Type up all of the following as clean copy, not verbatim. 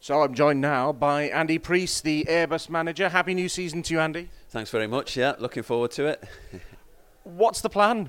So I'm joined now by Andy Priest, the Airbus manager. Happy new season to you, Andy. Thanks very much. Yeah, looking forward to it. What's the plan?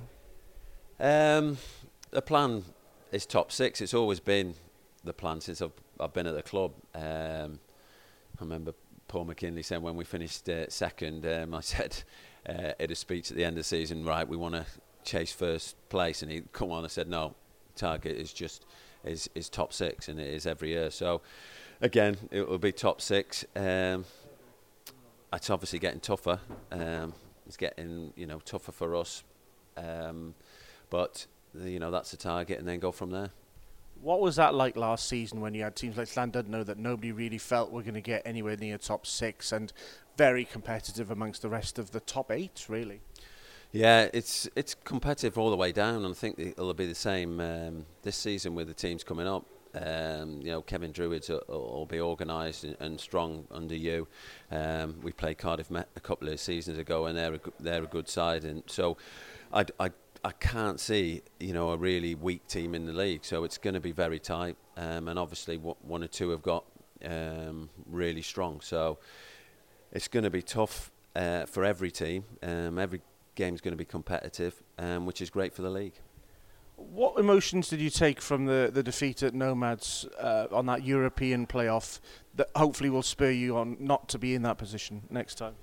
The plan is top six. It's always been the plan since I've been at the club. I remember Paul McKinley saying when we finished second, I said at a speech at the end of the season, right, we want to chase first place, and he'd come on and said, no, target is just is top six, and it is every year. So again, it will be top six. It's obviously getting tougher. It's getting tougher for us, but that's the target, and then go from there. What was that like last season when you had teams like Llandudno that nobody really felt were going to get anywhere near top six and very competitive amongst the rest of the top eight, really? Yeah, it's competitive all the way down, and I think it'll be the same this season with the teams coming up. Kevin Druids will be organised and strong under you. We played Cardiff a couple of seasons ago, and they're a good side, and so I can't see a really weak team in the league. So it's going to be very tight, and obviously one or two have got really strong. So it's going to be tough for every team. Every game's going to be competitive, which is great for the league. What emotions did you take from the defeat at Nomads on that European playoff that hopefully will spur you on not to be in that position next time?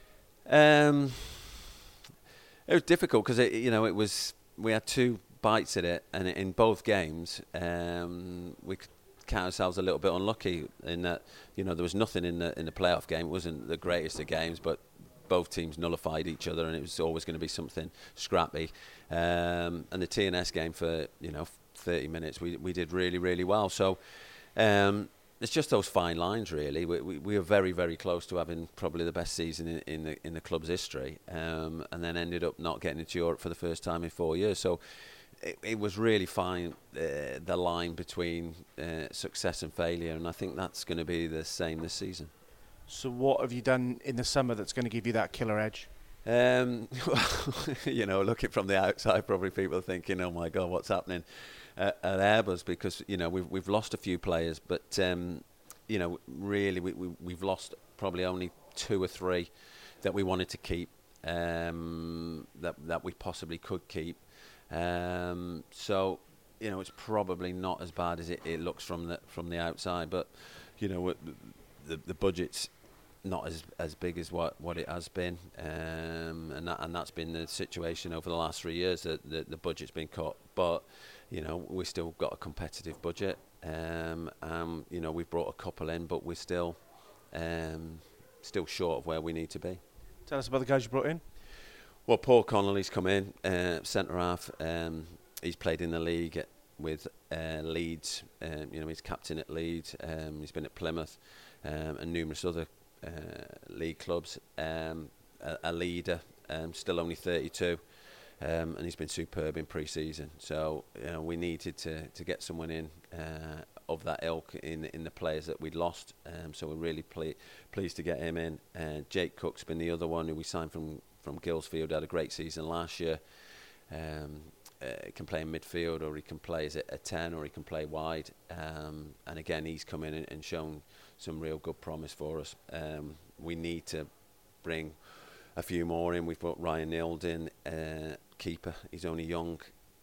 It was difficult because we had two bites at it, and in both games we could count ourselves a little bit unlucky in that there was nothing in the playoff game. It wasn't the greatest of games, but both teams nullified each other, and it was always going to be something scrappy. And the TNS game for 30 minutes, we did really, really well. So it's just those fine lines, really. We were very, very close to having probably the best season in the club's history, and then ended up not getting into Europe for the first time in 4 years. So it was really fine, the line between success and failure, and I think that's going to be the same this season. So what have you done in the summer that's going to give you that killer edge? Looking from the outside, probably people are thinking, "Oh my God, what's happening at Airbus?" Because we've lost a few players, but really we've lost probably only two or three that we wanted to keep, that we possibly could keep. So it's probably not as bad as it looks from the outside, but the budget's not as big as what it has been, and that's been the situation over the last 3 years, that the budget's been cut, but we still got a competitive budget, we've brought a couple in, but we're still short of where we need to be. Tell us about the guys you brought in. Well, Paul Connolly's come in, centre half. He's played in the league with Leeds. He's captain at Leeds. He's been at Plymouth and numerous other league clubs. A leader, still only 32, and he's been superb in pre-season. So we needed to get someone in of that ilk in the players that we'd lost. So we're really pleased to get him in. Jake Cook's been the other one who we signed from Guilsfield. Had a great season last year. He can play in midfield, or he can play as a 10, or he can play wide. And again, he's come in and shown some real good promise for us. We need to bring a few more in. We've put Ryan Nield in, keeper. He's only young,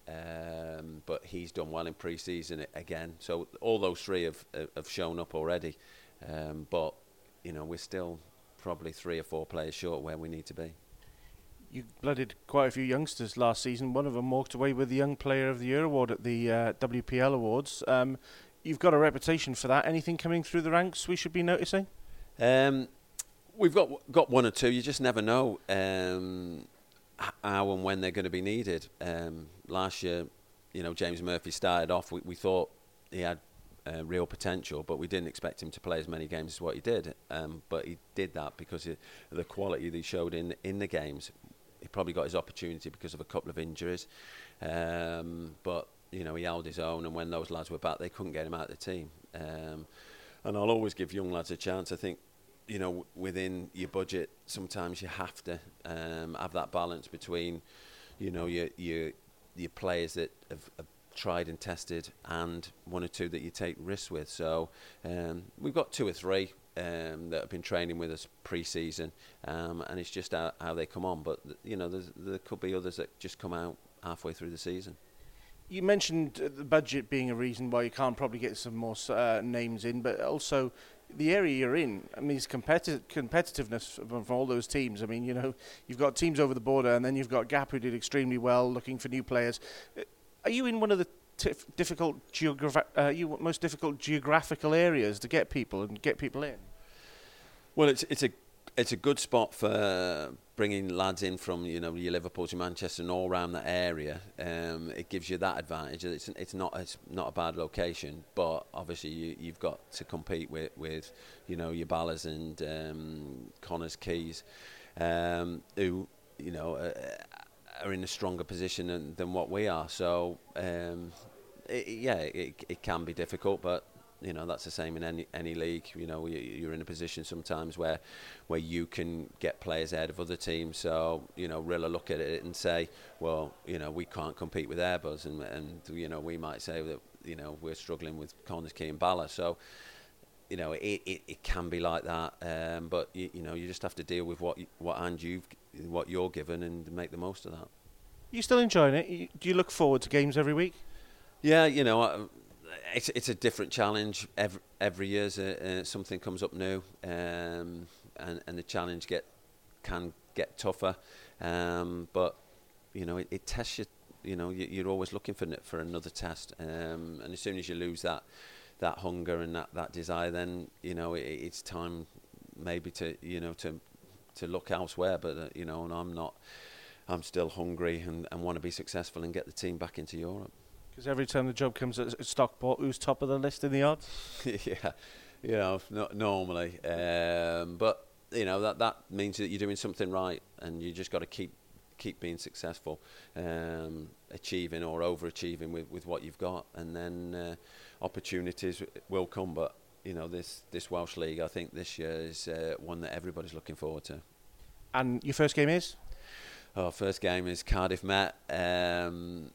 but he's done well in pre-season again. So all those three have shown up already. But we're still probably 3 or 4 players short where we need to be. You blooded quite a few youngsters last season. One of them walked away with the Young Player of the Year award at the WPL Awards. You've got a reputation for that. Anything coming through the ranks we should be noticing? We've got one or two. You just never know how and when they're going to be needed. Last year, James Murphy started off. We thought he had real potential, but we didn't expect him to play as many games as what he did. But he did that because of the quality that he showed in the games. He probably got his opportunity because of a couple of injuries, but he held his own, and when those lads were back, they couldn't get him out of the team. And I'll always give young lads a chance. I think within your budget, sometimes you have to have that balance between your players that have tried and tested, and one or two that you take risks with. So we've got two or three that have been training with us pre-season, and it's just how they come on. But there could be others that just come out halfway through the season. You mentioned the budget being a reason why you can't probably get some more names in, but also the area you're in. I mean, it's competitiveness from all those teams. I mean, you've got teams over the border, and then you've got Gap, who did extremely well, looking for new players. Are you in one of the most difficult geographical areas to get people in? Well, it's a good spot for bringing lads in from your Liverpool to Manchester and all around that area. It gives you that advantage. It's not a bad location, but obviously you've got to compete with your Ballas and Connors Keys, who are in a stronger position than what we are. So it can be difficult, but that's the same in any league. You're in a position sometimes where you can get players ahead of other teams. So Rilla look at it and say, well, we can't compete with Airbus, and we might say that we're struggling with Connors Key and Balla. So it can be like that, but you just have to deal with what you're given and make the most of that. You still enjoying it? Do you look forward to games every week? Yeah, it's a different challenge every year. Something comes up new, and the challenge can get tougher. But it tests you. You're always looking for another test. And as soon as you lose that hunger and that desire, then it's time maybe to look elsewhere. But and I'm not. I'm still hungry and want to be successful and get the team back into Europe. Because every time the job comes at Stockport, who's top of the list in the odds? Yeah, not normally. But that means that you're doing something right, and you just got to keep being successful, achieving or overachieving with what you've got, and then opportunities will come. But this Welsh League, I think this year is one that everybody's looking forward to. And your first game is? Our first game is Cardiff Met, and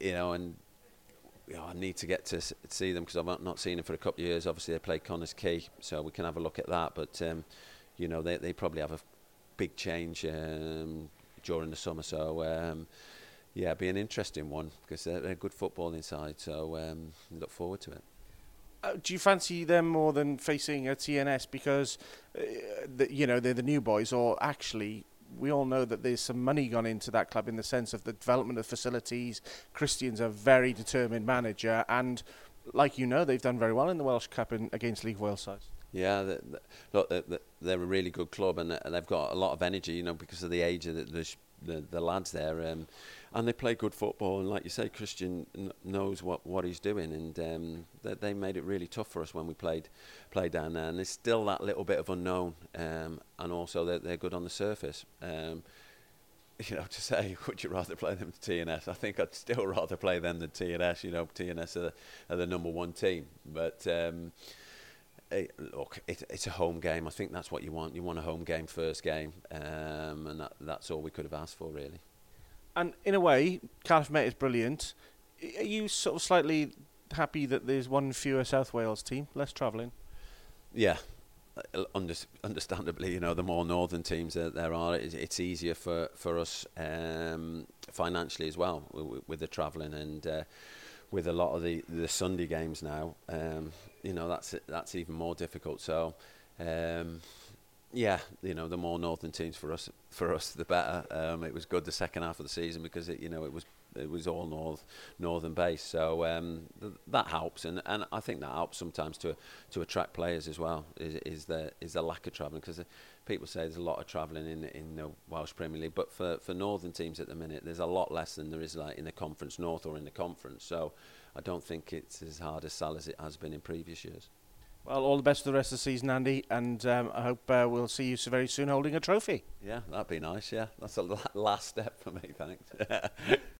I need to get to see them because I've not seen them for a couple of years. Obviously, they play Connors Key, so we can have a look at that. But they probably have a big change during the summer. So it'll be an interesting one because they're good football inside. So look forward to it. Do you fancy them more than facing a TNS because they're the new boys, or actually? We all know that there's some money gone into that club in the sense of the development of facilities. Christian's a very determined manager, and they've done very well in the Welsh Cup against League of Wales sides. Yeah, they're a really good club, and they've got a lot of energy, because of the age of the lads there, and they play good football. And like you say, Christian knows what he's doing, and they made it really tough for us when we played down there. And there's still that little bit of unknown, and also they're good on the surface. To say, would you rather play them than TNS? I think I'd still rather play them than TNS. TNS are the number one team, but. Look, it's a home game. I think that's what you want. You want a home game, first game, and that's all we could have asked for, really. And in a way, Cardiff Met is brilliant. Are you sort of slightly happy that there's one fewer South Wales team, less travelling? Yeah, understandably, the more northern teams there are, it's easier for us financially as well with the travelling and. With a lot of the Sunday games now, that's even more difficult. So, the more northern teams for us the better. It was good the second half of the season because it was all northern based. So that helps, and I think that helps sometimes to attract players as well. Is the lack of travelling, because people say there's a lot of travelling in the Welsh Premier League, but for northern teams at the minute, there's a lot less than there is like in the Conference North or in the Conference. So I don't think it's as hard a sell as it has been in previous years. Well, all the best for the rest of the season, Andy, and I hope we'll see you so very soon holding a trophy. Yeah, that'd be nice. Yeah, that's a last step for me. Thanks.